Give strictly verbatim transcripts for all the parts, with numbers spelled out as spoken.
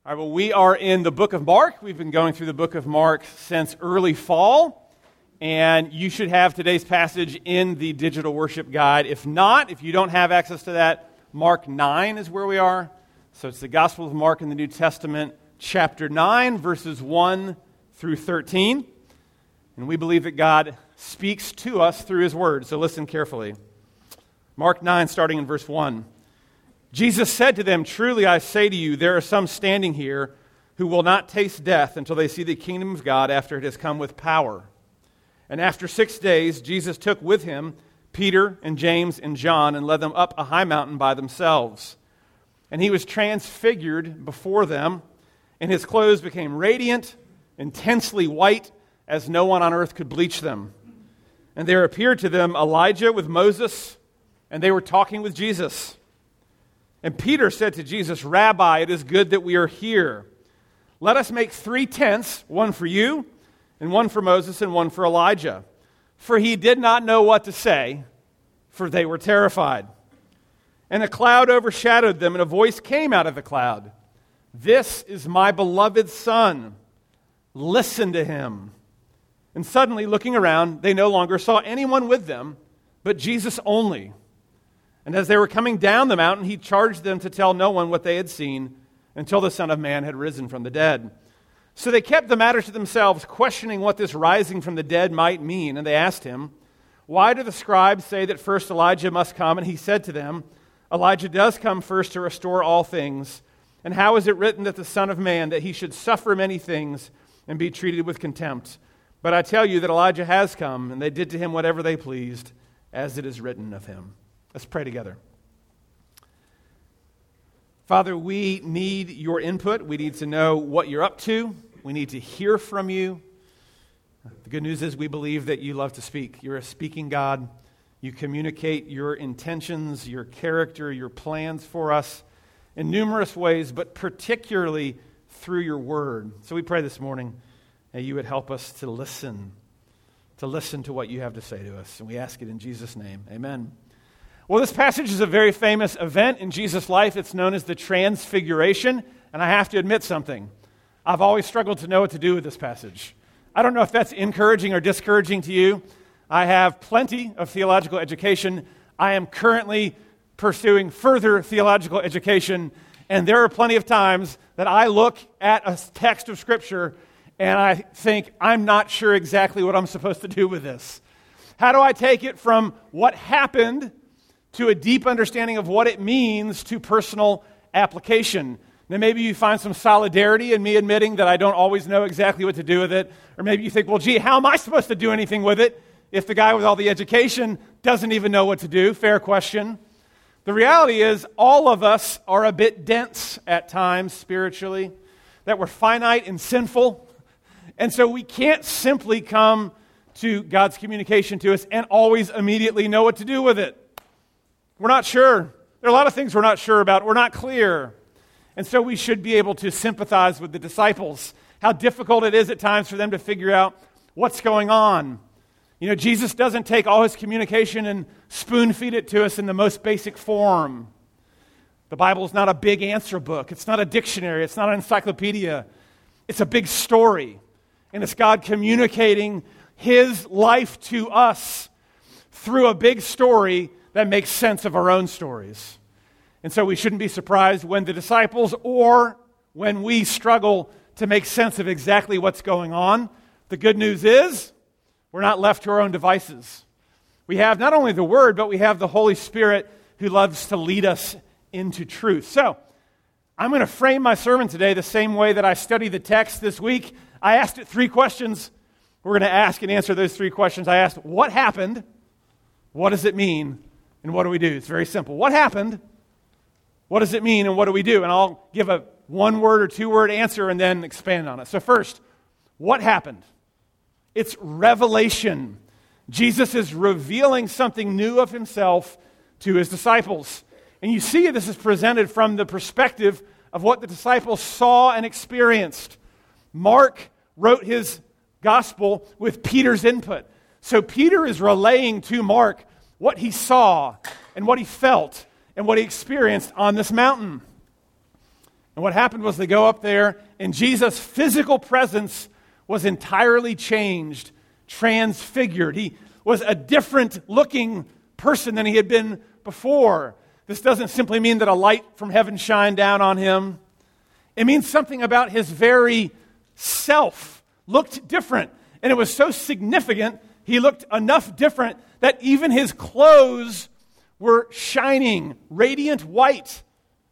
All right, well, we are in the book of Mark. We've been going through the book of Mark since early fall, and you should have today's passage in the digital worship guide. If not, if you don't have access to that, Mark nine is where we are. So it's the Gospel of Mark in the New Testament, chapter nine, verses one through thirteen. And we believe that God speaks to us through His Word, so listen carefully. Mark nine, starting in verse one. Jesus said to them, "Truly I say to you, there are some standing here who will not taste death until they see the kingdom of God after it has come with power." And after six days, Jesus took with him Peter and James and John and led them up a high mountain by themselves. And he was transfigured before them, and his clothes became radiant, intensely white, as no one on earth could bleach them. And there appeared to them Elijah with Moses, and they were talking with Jesus. And Peter said to Jesus, "Rabbi, it is good that we are here. Let us make three tents, one for you, and one for Moses, and one for Elijah." For he did not know what to say, for they were terrified. And a cloud overshadowed them, and a voice came out of the cloud. "This is my beloved Son. Listen to him." And suddenly, looking around, they no longer saw anyone with them, but Jesus only. And as they were coming down the mountain, he charged them to tell no one what they had seen until the Son of Man had risen from the dead. So they kept the matter to themselves, questioning what this rising from the dead might mean. And they asked him, "Why do the scribes say that first Elijah must come?" And he said to them, "Elijah does come first to restore all things. And how is it written that the Son of Man, that he should suffer many things and be treated with contempt? But I tell you that Elijah has come, and they did to him whatever they pleased, as it is written of him." Let's pray together. Father, we need your input. We need to know what you're up to. We need to hear from you. The good news is we believe that you love to speak. You're a speaking God. You communicate your intentions, your character, your plans for us in numerous ways, but particularly through your word. So we pray this morning that you would help us to listen, to listen to what you have to say to us. And we ask it in Jesus' name. Amen. Well, this passage is a very famous event in Jesus' life. It's known as the Transfiguration, and I have to admit something. I've always struggled to know what to do with this passage. I don't know if that's encouraging or discouraging to you. I have plenty of theological education. I am currently pursuing further theological education, and there are plenty of times that I look at a text of Scripture and I think, I'm not sure exactly what I'm supposed to do with this. How do I take it from what happened to a deep understanding of what it means to personal application? Now, maybe you find some solidarity in me admitting that I don't always know exactly what to do with it. Or maybe you think, well, gee, how am I supposed to do anything with it if the guy with all the education doesn't even know what to do? Fair question. The reality is all of us are a bit dense at times spiritually, that we're finite and sinful. And so we can't simply come to God's communication to us and always immediately know what to do with it. We're not sure. There are a lot of things we're not sure about. We're not clear. And so we should be able to sympathize with the disciples, how difficult it is at times for them to figure out what's going on. You know, Jesus doesn't take all his communication and spoon feed it to us in the most basic form. The Bible is not a big answer book. It's not a dictionary. It's not an encyclopedia. It's a big story. And it's God communicating his life to us through a big story that makes sense of our own stories. And so we shouldn't be surprised when the disciples or when we struggle to make sense of exactly what's going on. The good news is we're not left to our own devices. We have not only the Word, but we have the Holy Spirit who loves to lead us into truth. So I'm going to frame my sermon today the same way that I studied the text this week. I asked it three questions. We're going to ask and answer those three questions. I asked, what happened? What does it mean? And what do we do? It's very simple. What happened? What does it mean? And what do we do? And I'll give a one-word or two-word answer and then expand on it. So first, what happened? It's revelation. Jesus is revealing something new of himself to his disciples. And you see this is presented from the perspective of what the disciples saw and experienced. Mark wrote his gospel with Peter's input. So Peter is relaying to Mark what he saw and what he felt and what he experienced on this mountain. And what happened was they go up there, and Jesus' physical presence was entirely changed, transfigured. He was a different looking person than he had been before. This doesn't simply mean that a light from heaven shined down on him. It means something about his very self looked different. And it was so significant, he looked enough different that even his clothes were shining, radiant white.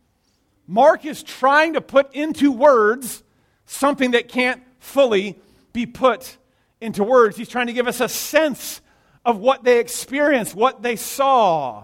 Mark is trying to put into words something that can't fully be put into words. He's trying to give us a sense of what they experienced, what they saw.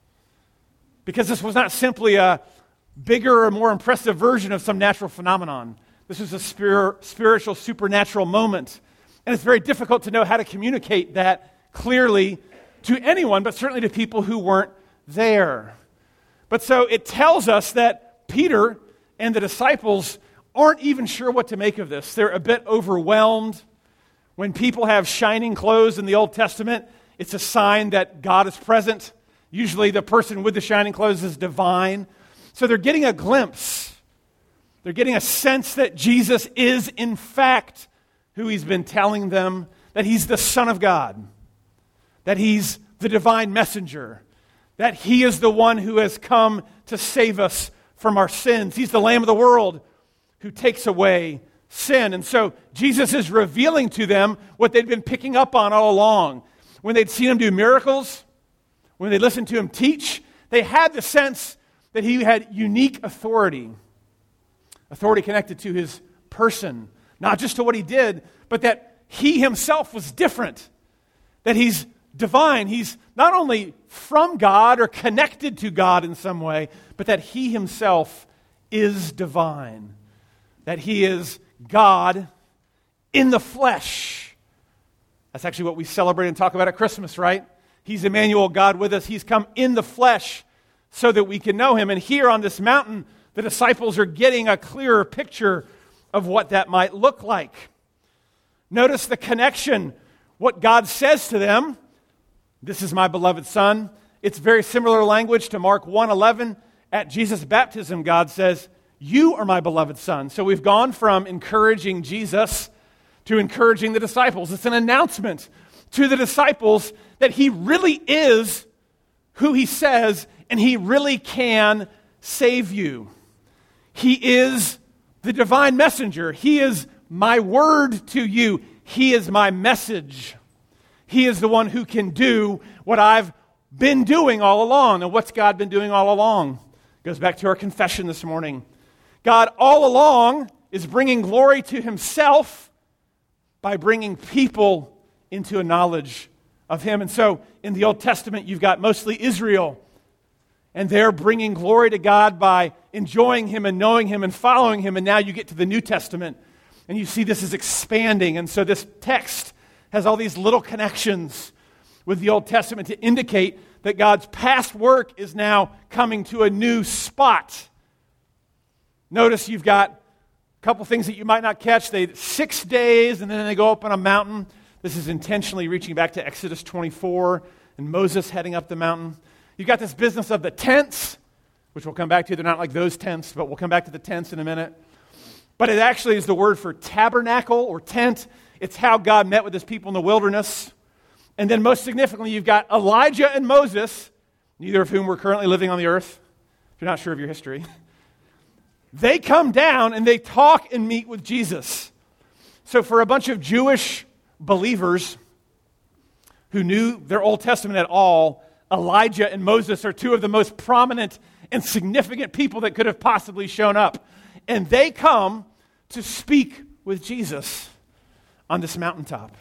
Because this was not simply a bigger or more impressive version of some natural phenomenon. This was a spir- spiritual, supernatural moment. And it's very difficult to know how to communicate that clearly to anyone, but certainly to people who weren't there. But so it tells us that Peter and the disciples aren't even sure what to make of this. They're a bit overwhelmed. When people have shining clothes in the Old Testament, it's a sign that God is present. Usually the person with the shining clothes is divine. So they're getting a glimpse. They're getting a sense that Jesus is, in fact, who he's been telling them, that he's the Son of God, that he's the divine messenger, that he is the one who has come to save us from our sins. He's the Lamb of the world who takes away sin. And so Jesus is revealing to them what they'd been picking up on all along. When they'd seen him do miracles, when they listened to him teach, they had the sense that he had unique authority. Authority connected to his person, not just to what he did, but that he himself was different. That he's divine. He's not only from God or connected to God in some way, but that he himself is divine. That he is God in the flesh. That's actually what we celebrate and talk about at Christmas, right? He's Emmanuel, God with us. He's come in the flesh so that we can know him. And here on this mountain, the disciples are getting a clearer picture of what that might look like. Notice the connection. What God says to them, this is my beloved Son. It's very similar language to Mark one eleven. At Jesus' baptism, God says, you are my beloved Son. So we've gone from encouraging Jesus to encouraging the disciples. It's an announcement to the disciples that he really is who he says, and he really can save you. He is the divine messenger. He is my word to you. He is my message. He is the one who can do what I've been doing all along. And what's God been doing all along? It goes back to our confession this morning. God all along is bringing glory to himself by bringing people into a knowledge of him. And so in the Old Testament, you've got mostly Israel. And they're bringing glory to God by enjoying him and knowing him and following him. And now you get to the New Testament, and you see this is expanding. And so this text has all these little connections with the Old Testament to indicate that God's past work is now coming to a new spot. Notice you've got a couple things that you might not catch. They six days, and then they go up on a mountain. This is intentionally reaching back to Exodus twenty-four and Moses heading up the mountain. You've got this business of the tents, which we'll come back to. They're not like those tents, but we'll come back to the tents in a minute. But it actually is the word for tabernacle or tent. It's how God met with his people in the wilderness. And then most significantly, you've got Elijah and Moses, neither of whom were currently living on the earth, if you're not sure of your history. They come down and they talk and meet with Jesus. So for a bunch of Jewish believers who knew their Old Testament at all, Elijah and Moses are two of the most prominent and significant people that could have possibly shown up. And they come to speak with Jesus on this mountaintop.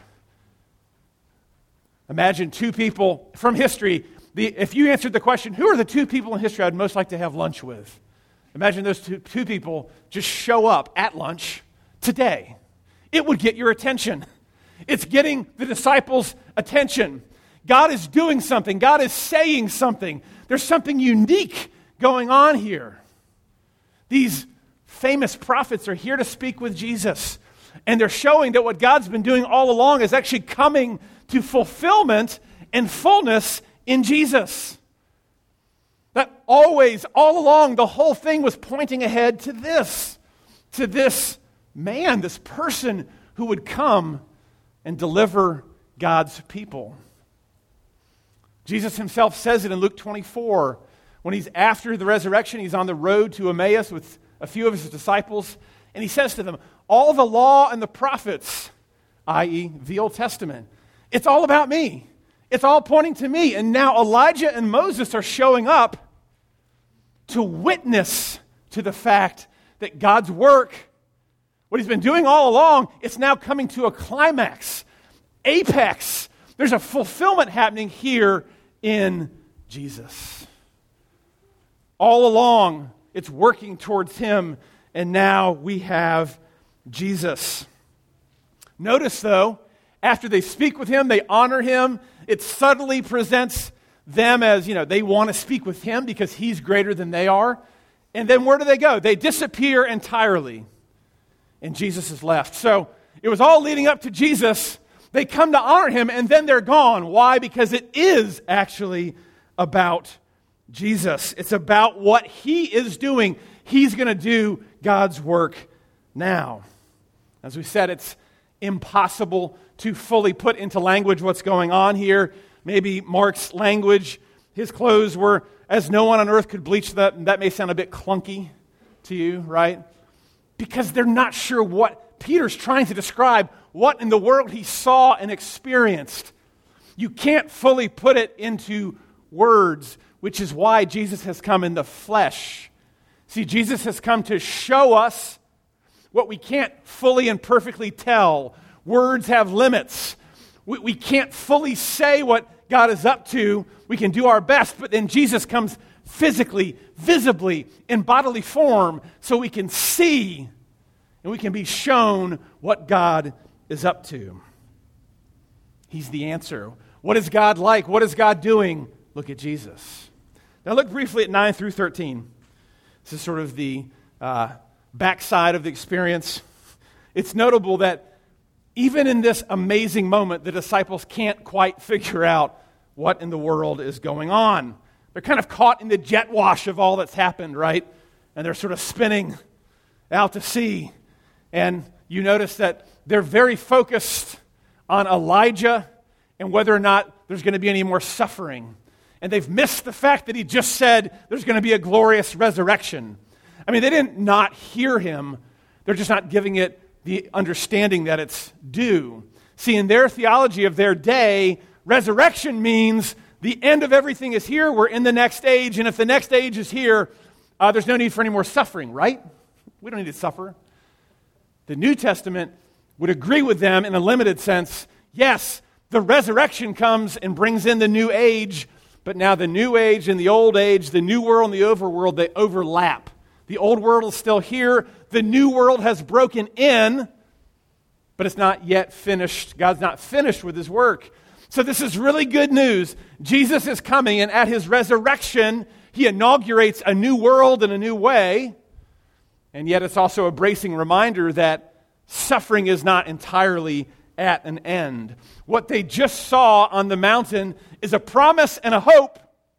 Imagine two people from history. The, if you answered the question, who are the two people in history I'd most like to have lunch with? Imagine those two, two people just show up at lunch today. It would get your attention. It's getting the disciples' attention. God is doing something. God is saying something. There's something unique going on here. These famous prophets are here to speak with Jesus. And they're showing that what God's been doing all along is actually coming to fulfillment and fullness in Jesus. That always, all along, the whole thing was pointing ahead to this, to this man, this person who would come and deliver God's people. Jesus himself says it in Luke twenty-four. When he's after the resurrection, he's on the road to Emmaus with a few of his disciples, and he says to them, all the law and the prophets, that is the Old Testament, it's all about me. It's all pointing to me. And now Elijah and Moses are showing up to witness to the fact that God's work, what he's been doing all along, it's now coming to a climax, apex. There's a fulfillment happening here in Jesus. All along, it's working towards him, and now we have Jesus. Notice, though, after they speak with him, they honor him, it subtly presents them as, you know, they want to speak with him because he's greater than they are. And then where do they go? They disappear entirely, and Jesus is left. So it was all leading up to Jesus. They come to honor him, and then they're gone. Why? Because it is actually about Jesus. It's about what he is doing. He's going to do God's work now. As we said, it's impossible to fully put into language what's going on here. Maybe Mark's language, his clothes were as no one on earth could bleach that. That may sound a bit clunky to you, right? Because they're not sure what Peter's trying to describe, what in the world he saw and experienced. You can't fully put it into words, which is why Jesus has come in the flesh. See, Jesus has come to show us what we can't fully and perfectly tell. Words have limits. We, we can't fully say what God is up to. We can do our best, but then Jesus comes physically, visibly, in bodily form, so we can see and we can be shown what God is up to. He's the answer. What is God like? What is God doing? Look at Jesus. Now look briefly at nine through thirteen. This is sort of the uh, backside of the experience. It's notable that even in this amazing moment, the disciples can't quite figure out what in the world is going on. They're kind of caught in the jet wash of all that's happened, right? And they're sort of spinning out to sea. And you notice that they're very focused on Elijah and whether or not there's going to be any more suffering. And they've missed the fact that he just said there's going to be a glorious resurrection. I mean, they didn't not hear him. They're just not giving it the understanding that it's due. See, in their theology of their day, resurrection means the end of everything is here. We're in the next age. And if the next age is here, uh, there's no need for any more suffering, right? We don't need to suffer. The New Testament would agree with them in a limited sense. Yes, the resurrection comes and brings in the new age, but now the new age and the old age, the new world and the overworld, they overlap. The old world is still here. The new world has broken in, but it's not yet finished. God's not finished with his work. So this is really good news. Jesus is coming, and at his resurrection, he inaugurates a new world in a new way. And yet it's also a bracing reminder that suffering is not entirely at an end. What they just saw on the mountain is a promise and a hope,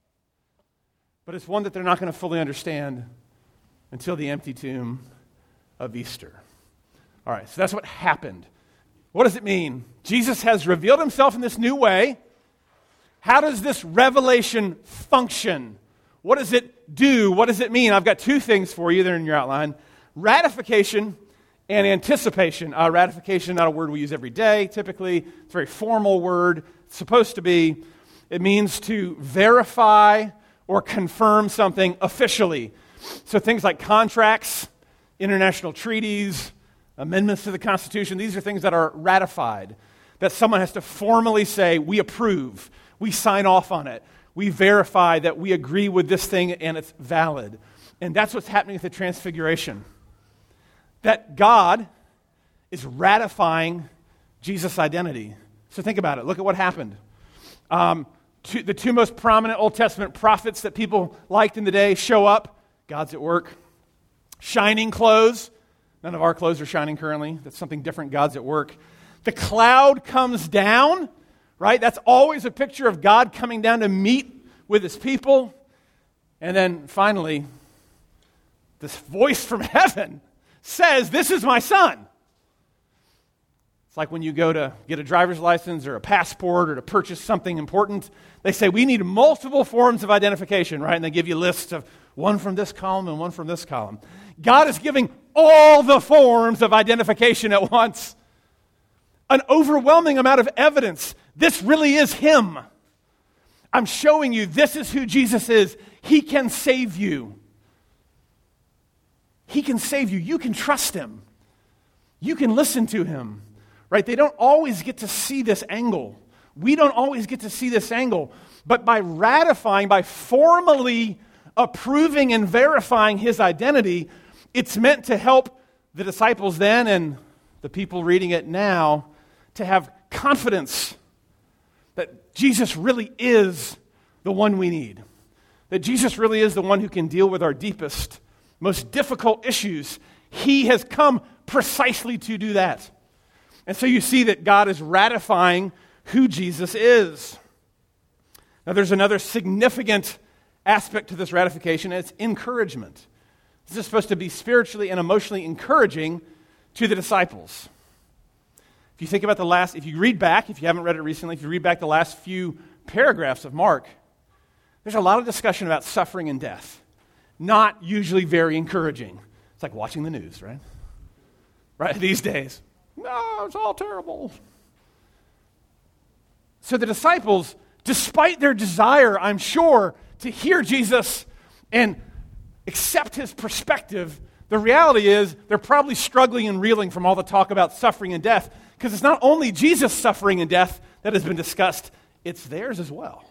but it's one that they're not going to fully understand until the empty tomb of Easter. All right, so that's what happened. What does it mean? Jesus has revealed himself in this new way. How does this revelation function? What does it do? What does it mean? I've got two things for you there in your outline. Ratification and anticipation. Uh, ratification, not a word we use every day, typically. It's a very formal word. It's supposed to be. It means to verify or confirm something officially. So things like contracts, international treaties, amendments to the Constitution, these are things that are ratified, that someone has to formally say, we approve, we sign off on it, we verify that we agree with this thing and it's valid. And that's what's happening at the Transfiguration. That God is ratifying Jesus' identity. So think about it. Look at what happened. Um, two, the two most prominent Old Testament prophets that people liked in the day show up. God's at work. Shining clothes. None of our clothes are shining currently. That's something different. God's at work. The cloud comes down, right? That's always a picture of God coming down to meet with his people. And then finally, this voice from heaven says, "This is my son." It's like when you go to get a driver's license or a passport or to purchase something important. They say, we need multiple forms of identification, right? And they give you lists of one from this column and one from this column. God is giving all the forms of identification at once. An overwhelming amount of evidence. This really is him. I'm showing you this is who Jesus is. He can save you. He can save you. You can trust him. You can listen to him. Right? They don't always get to see this angle. We don't always get to see this angle. But by ratifying, by formally approving and verifying his identity, it's meant to help the disciples then and the people reading it now to have confidence that Jesus really is the one we need. That Jesus really is the one who can deal with our deepest, most difficult issues. He has come precisely to do that. And so you see that God is ratifying who Jesus is. Now there's another significant aspect to this ratification, and it's encouragement. This is supposed to be spiritually and emotionally encouraging to the disciples. If you think about the last, if you read back, if you haven't read it recently, if you read back the last few paragraphs of Mark, there's a lot of discussion about suffering and death. Not usually very encouraging. It's like watching the news, right? Right, these days. No, it's all terrible. So the disciples, despite their desire, I'm sure, to hear Jesus and accept his perspective, the reality is they're probably struggling and reeling from all the talk about suffering and death, because it's not only Jesus' suffering and death that has been discussed, it's theirs as well.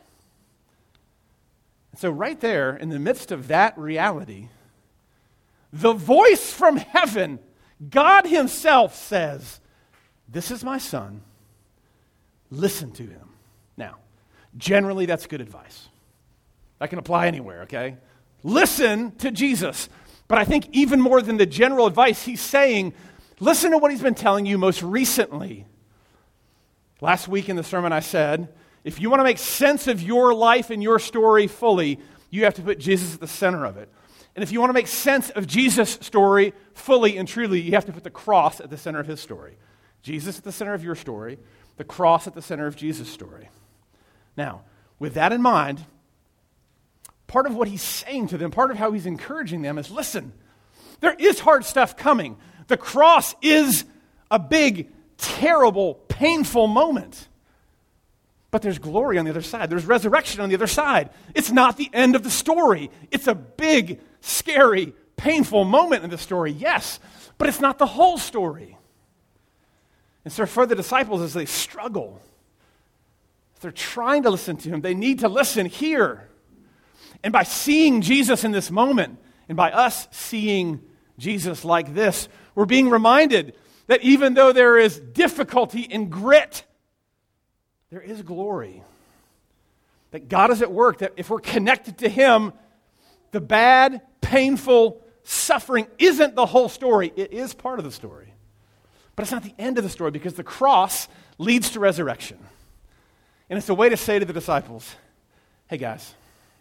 And so right there, in the midst of that reality, the voice from heaven, God himself says, "This is my son. Listen to him." Now, generally that's good advice. That can apply anywhere, okay? Listen to Jesus. But I think even more than the general advice, he's saying, listen to what he's been telling you most recently. Last week in the sermon I said, if you want to make sense of your life and your story fully, you have to put Jesus at the center of it. And if you want to make sense of Jesus' story fully and truly, you have to put the cross at the center of his story. Jesus at the center of your story, the cross at the center of Jesus' story. Now, with that in mind, part of what he's saying to them, part of how he's encouraging them is, listen, there is hard stuff coming. The cross is a big, terrible, painful moment. But there's glory on the other side. There's resurrection on the other side. It's not the end of the story. It's a big, scary, painful moment in the story, yes, but it's not the whole story. And so for the disciples, as they struggle, if they're trying to listen to him, they need to listen here. And by seeing Jesus in this moment, and by us seeing Jesus like this, we're being reminded that even though there is difficulty and grit, there is glory. That God is at work, that if we're connected to him, the bad, painful suffering isn't the whole story. It is part of the story. But it's not the end of the story, because the cross leads to resurrection. And it's a way to say to the disciples, hey guys,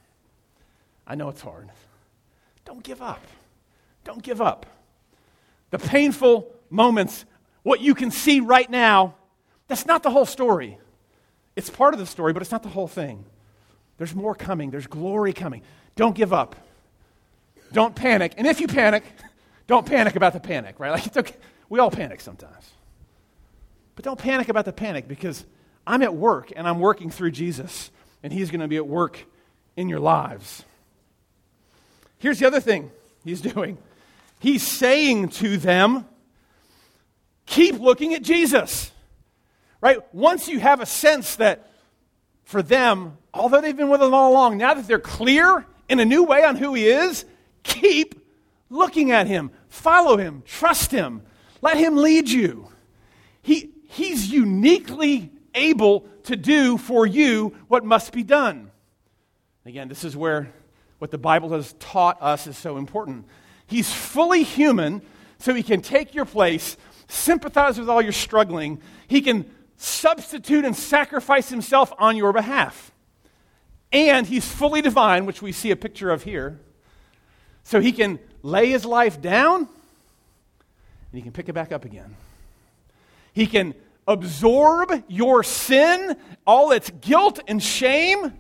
I know it's hard. Don't give up. Don't give up. The painful moments, what you can see right now, that's not the whole story. It's part of the story, but it's not the whole thing. There's more coming. There's glory coming. Don't give up. Don't panic. And if you panic, don't panic about the panic, right? Like it's okay. We all panic sometimes. But don't panic about the panic, because I'm at work and I'm working through Jesus, and he's going to be at work in your lives. Here's the other thing he's doing. He's saying to them, keep looking at Jesus. Right? Once you have a sense that for them, although they've been with him all along, now that they're clear in a new way on who he is, keep looking at him. Follow him. Trust him. Let him lead you. He, he's uniquely able to do for you what must be done. Again, this is where what the Bible has taught us is so important. He's fully human, so he can take your place, sympathize with all your struggling. He can substitute and sacrifice himself on your behalf. and he's fully divine, which we see a picture of here. So he can lay his life down, and he can pick it back up again. He can absorb your sin, all its guilt and shame,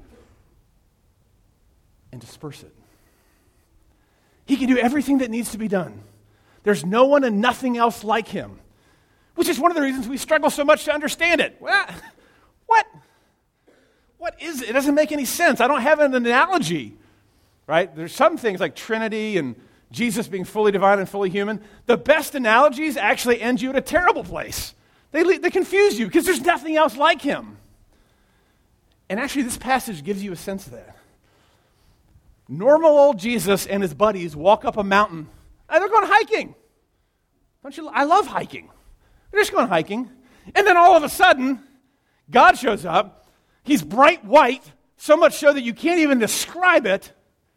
and disperse it. He can do everything that needs to be done. There's no one and nothing else like him, which is one of the reasons we struggle so much to understand it. What? What, what is it? It doesn't make any sense. I don't have an analogy, right? There's some things like Trinity and Jesus being fully divine and fully human. The best analogies actually end you at a terrible place. They, they confuse you because there's nothing else like him. And actually, this passage gives you a sense of that. Normal old Jesus and his buddies walk up a mountain, and they're going hiking. Don't you? I love hiking. They're just going hiking. And then all of a sudden, God shows up. He's bright white, so much so that you can't even describe it.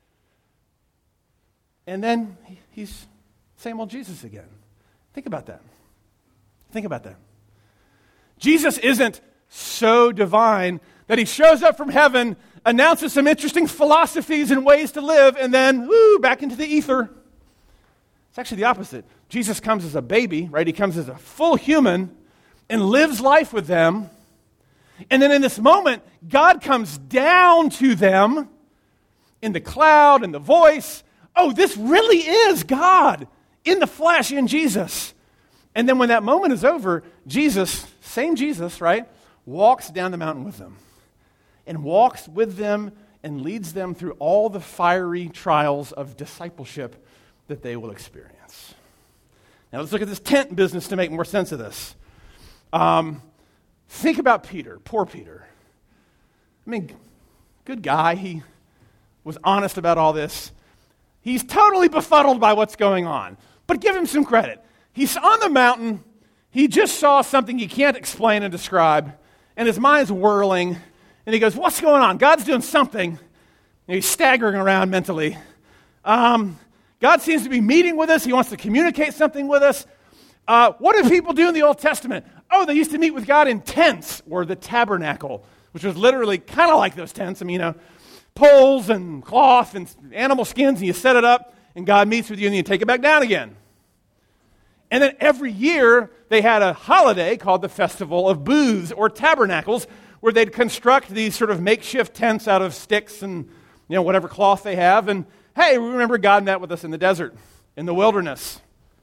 And then he's same old Jesus again. Think about that. Think about that. Jesus isn't so divine that he shows up from heaven, announces some interesting philosophies and ways to live, and then, woo, back into the ether. It's actually the opposite. Jesus comes as a baby, right? He comes as a full human and lives life with them. And then in this moment, God comes down to them in the cloud and the voice. Oh, this really is God in the flesh in Jesus. And then when that moment is over, Jesus, same Jesus, right, walks down the mountain with them and walks with them and leads them through all the fiery trials of discipleship that they will experience. Now let's look at this tent business to make more sense of this. Um, think about Peter, poor Peter. I mean, good guy. He was honest about all this. He's totally befuddled by what's going on. But give him some credit. He's on the mountain. He just saw something he can't explain and describe. And his mind's whirling. And he goes, what's going on? God's doing something. And he's staggering around mentally. Um, God seems to be meeting with us. He wants to communicate something with us. Uh, what did people do in the Old Testament? Oh, they used to meet with God in tents, or the tabernacle, which was literally kind of like those tents. I mean, you know, poles and cloth and animal skins, and you set it up, and God meets with you, and you take it back down again. And then every year, they had a holiday called the Festival of Booths, or Tabernacles, where they'd construct these sort of makeshift tents out of sticks and, you know, whatever cloth they have. And, hey, remember God met with us in the desert, in the wilderness.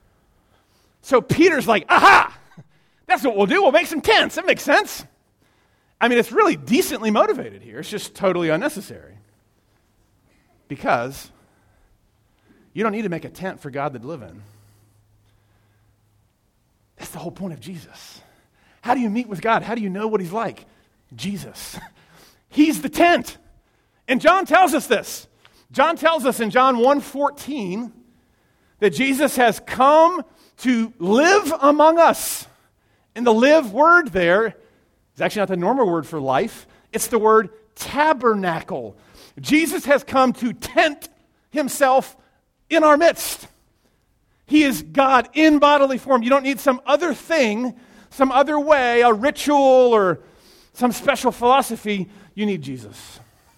So Peter's like, aha, that's what we'll do. We'll make some tents. That makes sense. I mean, it's really decently motivated here. It's just totally unnecessary. Because you don't need to make a tent for God to live in. That's the whole point of Jesus. How do you meet with God? How do you know what he's like? Jesus. He's the tent. And John tells us this. John tells us in John one fourteen that Jesus has come to live among us. And the live word there is actually not the normal word for life. It's the word tabernacle. Jesus has come to tent himself in our midst. He is God in bodily form. You don't need some other thing, some other way, a ritual or some special philosophy. You need Jesus.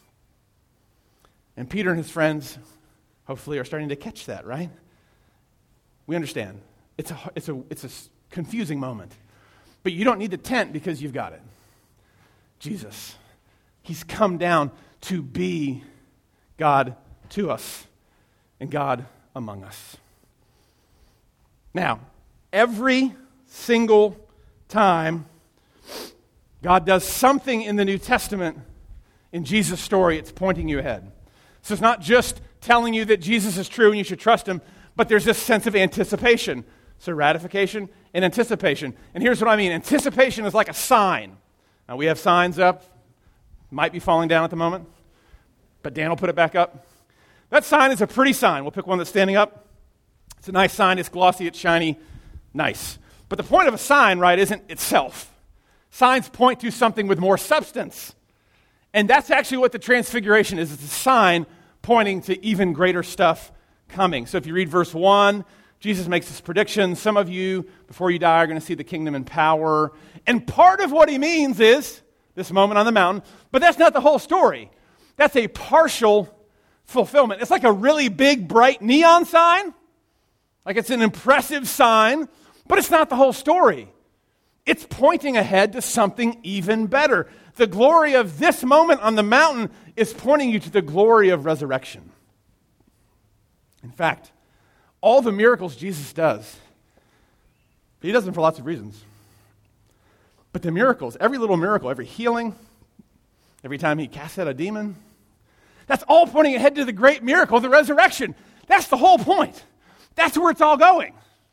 And Peter and his friends, hopefully, are starting to catch that, right? We understand. It's a, it's a, it's a confusing moment. But you don't need the tent because you've got it. Jesus. He's come down to be God to us and God among us. Now, every single time God does something in the New Testament, in Jesus' story, it's pointing you ahead. So it's not just telling you that Jesus is true and you should trust him, but there's this sense of anticipation. So ratification and anticipation. And here's what I mean. Anticipation is like a sign. Now, we have signs up. Might be falling down at the moment, but Dan will put it back up. That sign is a pretty sign. We'll pick one that's standing up. It's a nice sign. It's glossy. It's shiny. Nice. But the point of a sign, right, isn't itself. Signs point to something with more substance. And that's actually what the transfiguration is. It's a sign pointing to even greater stuff coming. So if you read verse one, Jesus makes this prediction. Some of you, before you die, are going to see the kingdom in power. And part of what he means is this moment on the mountain. But that's not the whole story. that's a partial fulfillment. It's like a really big, bright neon sign. Like it's an impressive sign, but it's not the whole story. It's pointing ahead to something even better. The glory of this moment on the mountain is pointing you to the glory of resurrection. In fact, all the miracles Jesus does, he does them for lots of reasons. But the miracles, every little miracle, every healing, every time he casts out a demon, that's all pointing ahead to the great miracle of the resurrection. That's the whole point. That's where it's all going.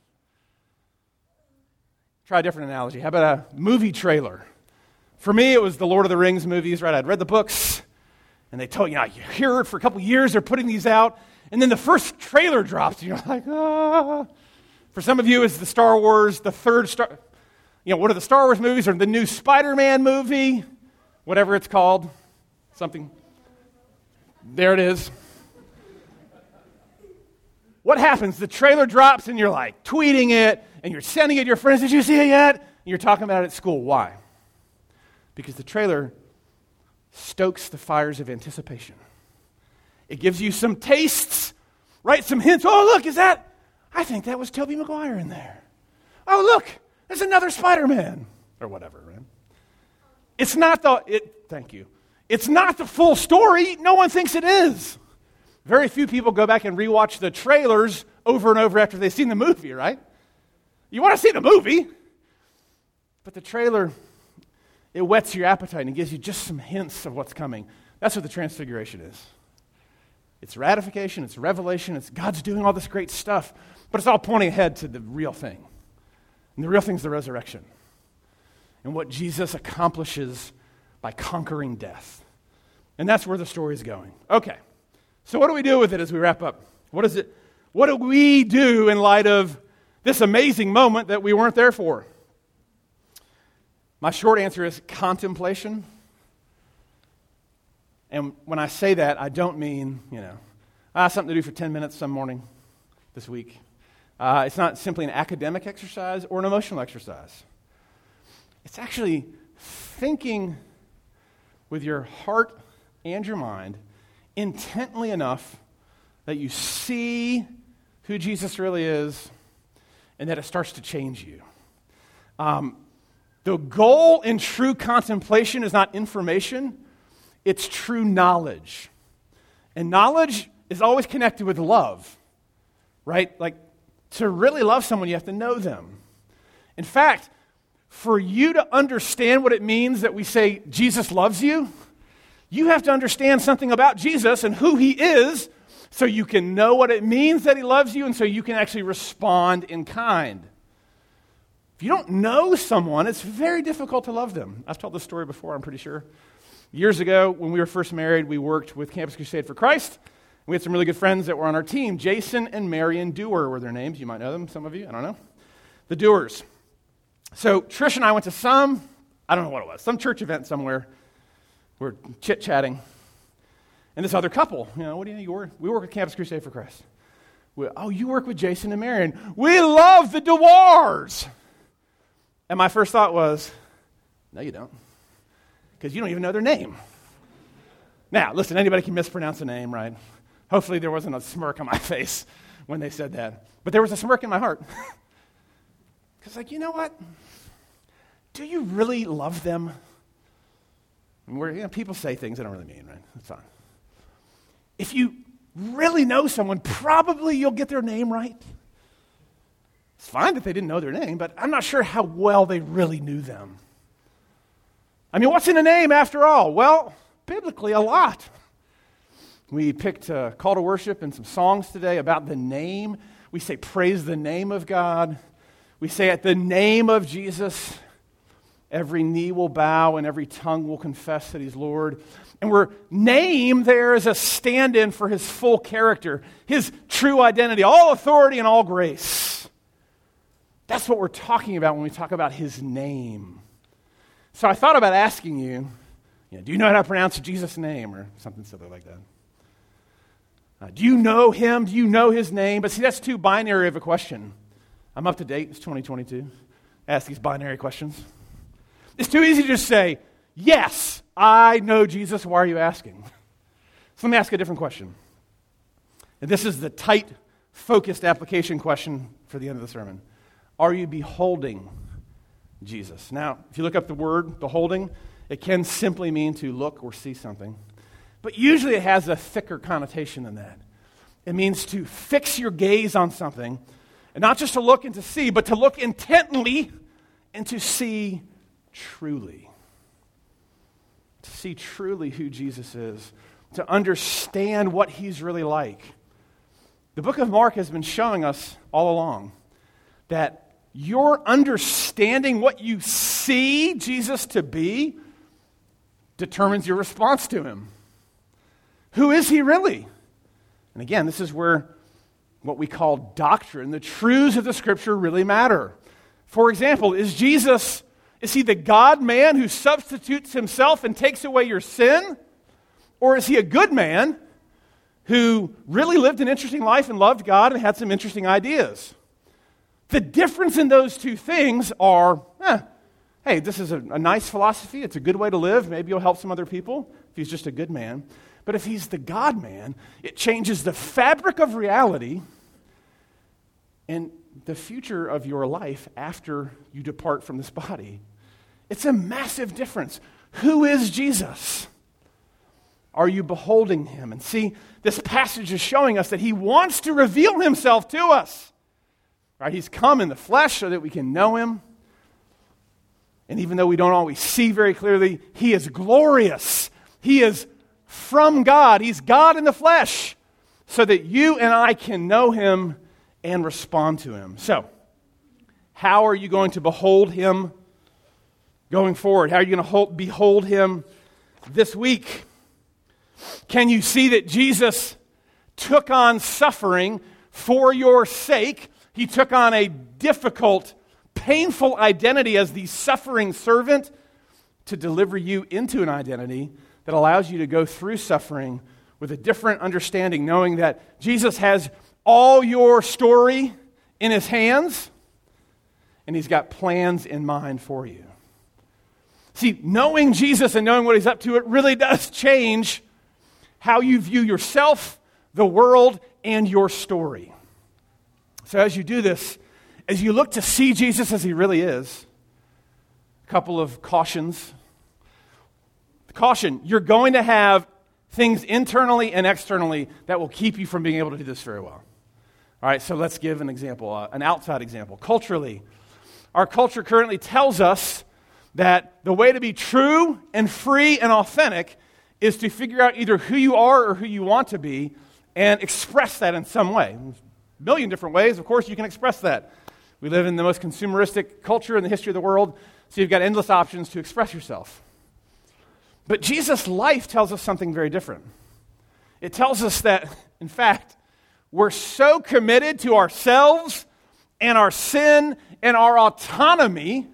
Try a different analogy. How about a movie trailer? For me, it was the Lord of the Rings movies, right? I'd read the books, and they told you, know, you hear it for a couple years, they're putting these out, and then the first trailer drops, and you're like, ah. For some of you, it's the Star Wars, the third Star, you know, what are the Star Wars movies, or the new Spider-Man movie, whatever it's called, something. There it is. What happens? The trailer drops, and you're like tweeting it, and you're sending it to your friends. Did you see it yet? And you're talking about it at school. Why? Because the trailer stokes the fires of anticipation. It gives you some tastes, right? Some hints. Oh, look, is that? I think that was Tobey Maguire in there. Oh, look, there's another Spider-Man, or whatever, right? It's not the, it, thank you. It's not the full story. No one thinks it is. Very few people go back and rewatch the trailers over and over after they've seen the movie, right? You want to see the movie, but the trailer, it whets your appetite and gives you just some hints of what's coming. That's what the Transfiguration is. It's ratification, it's revelation, it's God's doing all this great stuff, but it's all pointing ahead to the real thing. And the real thing is the resurrection and what Jesus accomplishes by conquering death. And that's where the story is going. Okay, so what do we do with it as we wrap up? What is it? What do we do in light of this amazing moment that we weren't there for? My short answer is contemplation. And when I say that, I don't mean, you know, ah, something to do for ten minutes some morning this week. Uh, it's not simply an academic exercise or an emotional exercise. It's actually thinking with your heart and your mind intently enough that you see who Jesus really is and that it starts to change you. Um, the goal in true contemplation is not information, it's true knowledge. And knowledge is always connected with love, right? Like, to really love someone, you have to know them. In fact, for you to understand what it means that we say Jesus loves you, you have to understand something about Jesus and who he is so you can know what it means that he loves you and so you can actually respond in kind. If you don't know someone, it's very difficult to love them. I've told this story before, I'm pretty sure. Years ago, when we were first married, we worked with Campus Crusade for Christ. We had some really good friends that were on our team. Jason and Marion Dewar were their names. You might know them, some of you. I don't know. The Dewars. So Trish and I went to some, I don't know what it was, some church event somewhere. We're chit-chatting. And this other couple, you know, what do you think you work? We work with Campus Crusade for Christ. We, oh, you work with Jason and Marion. We love the Dewars. And my first thought was, no, you don't. Because you don't even know their name. Now, listen, anybody can mispronounce a name, right? Hopefully there wasn't a smirk on my face when they said that. But there was a smirk in my heart. Because, like, you know what? Do you really love them? And we're, you know, people say things they don't really mean, right? That's fine. If you really know someone, probably you'll get their name right. It's fine that they didn't know their name, but I'm not sure how well they really knew them. I mean, what's in a name after all? Well, biblically, a lot. We picked a call to worship and some songs today about the name. We say, praise the name of God. We say, at the name of Jesus, every knee will bow and every tongue will confess that he's Lord. And we're name there as a stand-in for his full character, his true identity, all authority and all grace. That's what we're talking about when we talk about his name. So I thought about asking you, you know, do you know how to pronounce Jesus' name or something silly like that? Uh, do you know him? Do you know his name? But see, that's too binary of a question. I'm up to date. It's twenty twenty-two. Ask these binary questions. It's too easy to just say, yes, I know Jesus. Why are you asking? So let me ask a different question. And this is the tight, focused application question for the end of the sermon. Are you beholding Jesus? Now, if you look up the word beholding, it can simply mean to look or see something. But usually it has a thicker connotation than that. It means to fix your gaze on something, and not just to look and to see, but to look intently and to see truly. To see truly who Jesus is. To understand what he's really like. The book of Mark has been showing us all along that your understanding what you see Jesus to be determines your response to him. Who is he really? And again, this is where what we call doctrine, the truths of the Scripture really matter. For example, is Jesus, is he the God-man who substitutes himself and takes away your sin? Or is he a good man who really lived an interesting life and loved God and had some interesting ideas? The difference in those two things are, eh, hey, this is a, a nice philosophy. It's a good way to live. Maybe you'll help some other people if he's just a good man. But if he's the God-man, it changes the fabric of reality and the future of your life after you depart from this body. It's a massive difference. Who is Jesus? Are you beholding him? And see, this passage is showing us that he wants to reveal himself to us. Right? He's come in the flesh so that we can know him. And even though we don't always see very clearly, he is glorious. He is from God. He's God in the flesh so that you and I can know him and respond to him. So, how are you going to behold him going forward? How are you going to hold, behold him this week? Can you see that Jesus took on suffering for your sake? He took on a difficult, painful identity as the suffering servant to deliver you into an identity that allows you to go through suffering with a different understanding, knowing that Jesus has all your story in his hands, and he's got plans in mind for you. See, knowing Jesus and knowing what he's up to, it really does change how you view yourself, the world, and your story. So as you do this, as you look to see Jesus as he really is, a couple of cautions. Caution, you're going to have things internally and externally that will keep you from being able to do this very well. All right, so let's give an example, uh, an outside example. Culturally, our culture currently tells us that the way to be true and free and authentic is to figure out either who you are or who you want to be and express that in some way. There's a million different ways, of course, you can express that. We live in the most consumeristic culture in the history of the world, so you've got endless options to express yourself. But Jesus' life tells us something very different. It tells us that, in fact, we're so committed to ourselves and our sin and our autonomy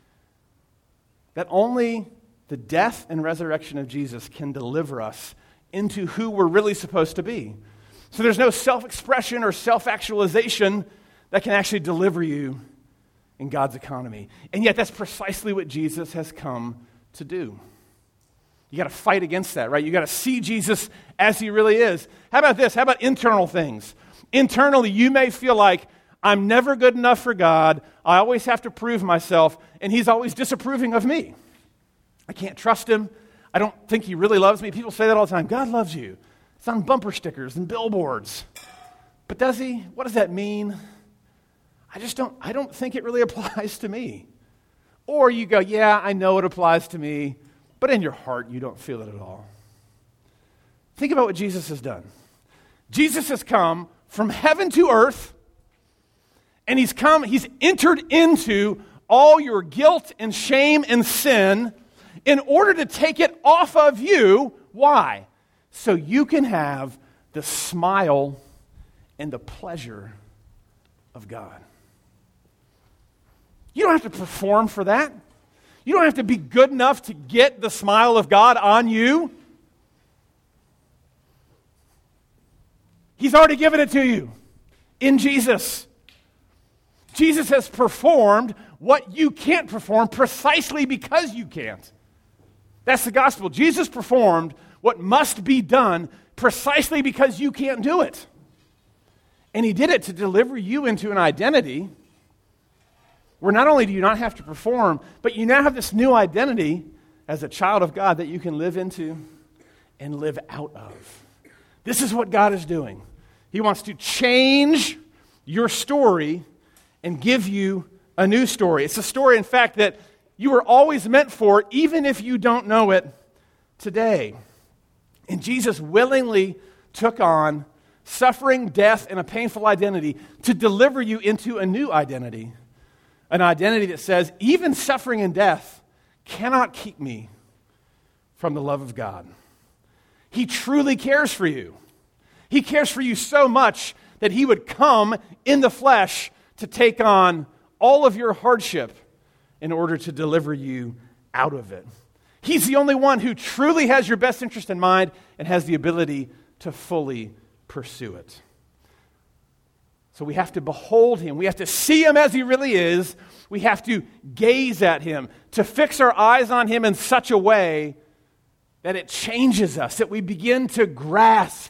that only the death and resurrection of Jesus can deliver us into who we're really supposed to be. So there's no self-expression or self-actualization that can actually deliver you in God's economy. And yet that's precisely what Jesus has come to do. You got to fight against that, right? You got to see Jesus as he really is. How about this? How about internal things? Internally, you may feel like, I'm never good enough for God. I always have to prove myself, and he's always disapproving of me. I can't trust him. I don't think he really loves me. People say that all the time. God loves you. It's on bumper stickers and billboards. But does he? What does that mean? I just don't, I don't think it really applies to me. Or you go, yeah, I know it applies to me, but in your heart, you don't feel it at all. Think about what Jesus has done. Jesus has come from heaven to earth, and he's come, he's entered into all your guilt and shame and sin in order to take it off of you. Why? So you can have the smile and the pleasure of God. You don't have to perform for that. You don't have to be good enough to get the smile of God on you. He's already given it to you in Jesus. Jesus has performed what you can't perform precisely because you can't. That's the gospel. Jesus performed what must be done precisely because you can't do it. And he did it to deliver you into an identity where not only do you not have to perform, but you now have this new identity as a child of God that you can live into and live out of. This is what God is doing. He wants to change your story and give you a new story. It's a story, in fact, that you were always meant for, even if you don't know it today. And Jesus willingly took on suffering, death, and a painful identity to deliver you into a new identity. An identity that says, even suffering and death cannot keep me from the love of God. He truly cares for you. He cares for you so much that he would come in the flesh to take on all of your hardship in order to deliver you out of it. He's the only one who truly has your best interest in mind and has the ability to fully pursue it. So we have to behold him. We have to see him as he really is. We have to gaze at him, to fix our eyes on him in such a way that it changes us, that we begin to grasp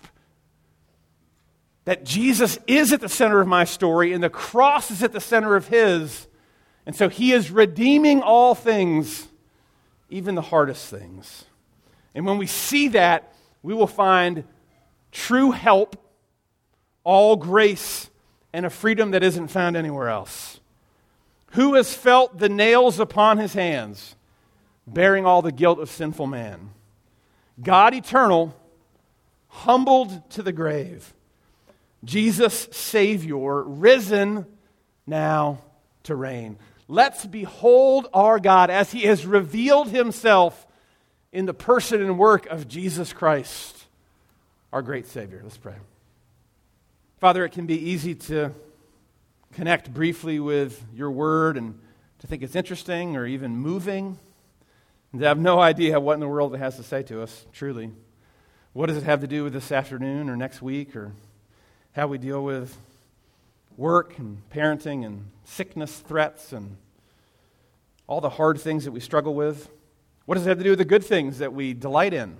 that Jesus is at the center of my story and the cross is at the center of his. And so he is redeeming all things, even the hardest things. And when we see that, we will find true help, all grace, and a freedom that isn't found anywhere else. Who has felt the nails upon his hands, bearing all the guilt of sinful man? God eternal, humbled to the grave. Jesus, Savior, risen now to reign. Let's behold our God as he has revealed himself in the person and work of Jesus Christ, our great Savior. Let's pray. Father, it can be easy to connect briefly with your word and to think it's interesting or even moving, and to have no idea what in the world it has to say to us, truly. What does it have to do with this afternoon or next week, or how we deal with work and parenting and sickness threats and all the hard things that we struggle with? What does it have to do with the good things that we delight in?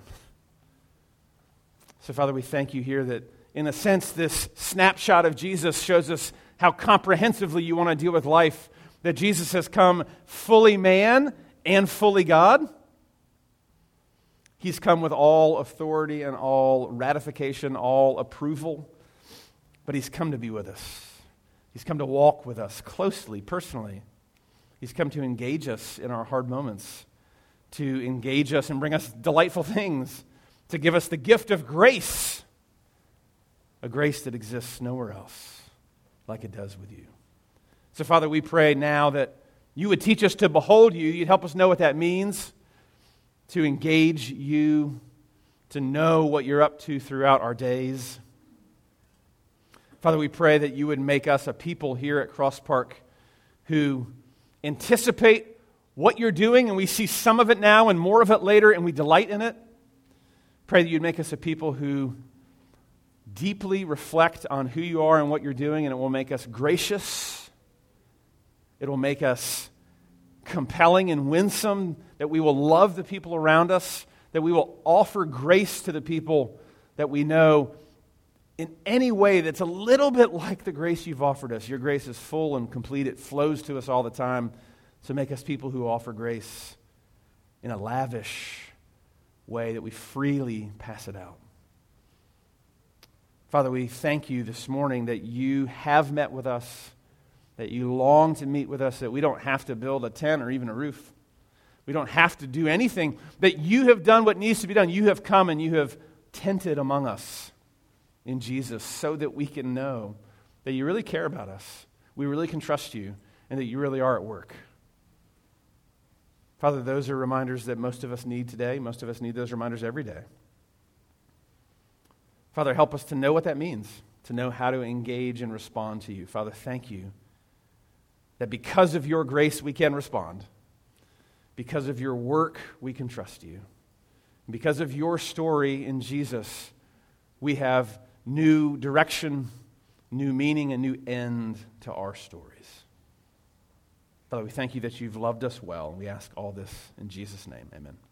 So, Father, we thank you here that, in a sense, this snapshot of Jesus shows us how comprehensively you want to deal with life, that Jesus has come fully man and fully God. He's come with all authority and all ratification, all approval. But he's come to be with us. He's come to walk with us closely, personally. He's come to engage us in our hard moments, to engage us and bring us delightful things, to give us the gift of grace, a grace that exists nowhere else like it does with you. So, Father, we pray now that you would teach us to behold you. You'd help us know what that means, to engage you, to know what you're up to throughout our days. Father, we pray that you would make us a people here at Cross Park who anticipate what you're doing, and we see some of it now and more of it later, and we delight in it. Pray that you'd make us a people who deeply reflect on who you are and what you're doing, and it will make us gracious. It will make us compelling and winsome, that we will love the people around us, that we will offer grace to the people that we know in any way that's a little bit like the grace you've offered us. Your grace is full and complete. It flows to us all the time. So make us people who offer grace in a lavish way, that we freely pass it out. Father, we thank you this morning that you have met with us, that you long to meet with us, that we don't have to build a tent or even a roof. We don't have to do anything, that you have done what needs to be done. You have come and you have tented among us in Jesus so that we can know that you really care about us, we really can trust you, and that you really are at work. Father, those are reminders that most of us need today. Most of us need those reminders every day. Father, help us to know what that means, to know how to engage and respond to you. Father, thank you that because of your grace we can respond. Because of your work we can trust you. Because of your story in Jesus, we have new direction, new meaning, and new end to our stories. Father, we thank you that you've loved us well. We ask all this in Jesus' name. Amen.